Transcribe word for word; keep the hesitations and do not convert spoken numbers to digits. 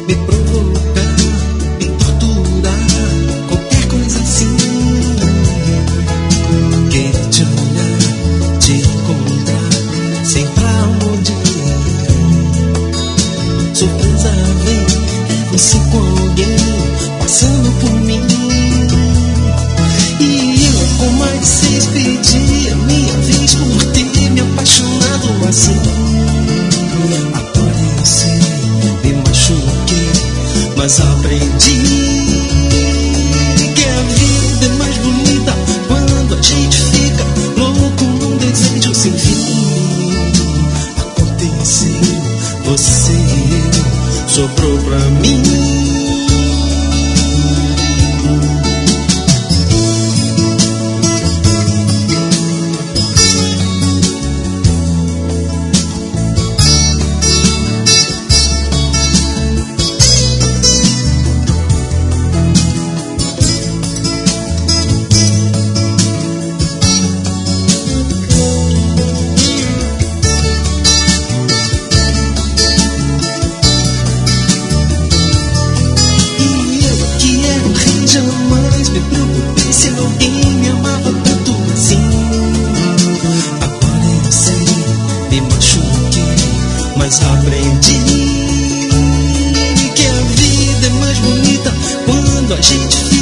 me provocar, me torturar, qualquer coisa assim. Querer te olhar, te encontrar, sem pra onde ir. Surpresa vem, é você com alguém passando por mim. E eu com mais de seis pedi a minha vez por ter me apaixonado assim. Agora eu sei, me machuquei, mas aprendi que a vida é mais bonita quando a gente fica louco num desejo sem fim. Aconteceu, você e eu, sobrou pra mim. Jamais me preocupei se alguém me amava tanto assim. Agora eu sei, me machuquei, mas aprendi que a vida é mais bonita quando a gente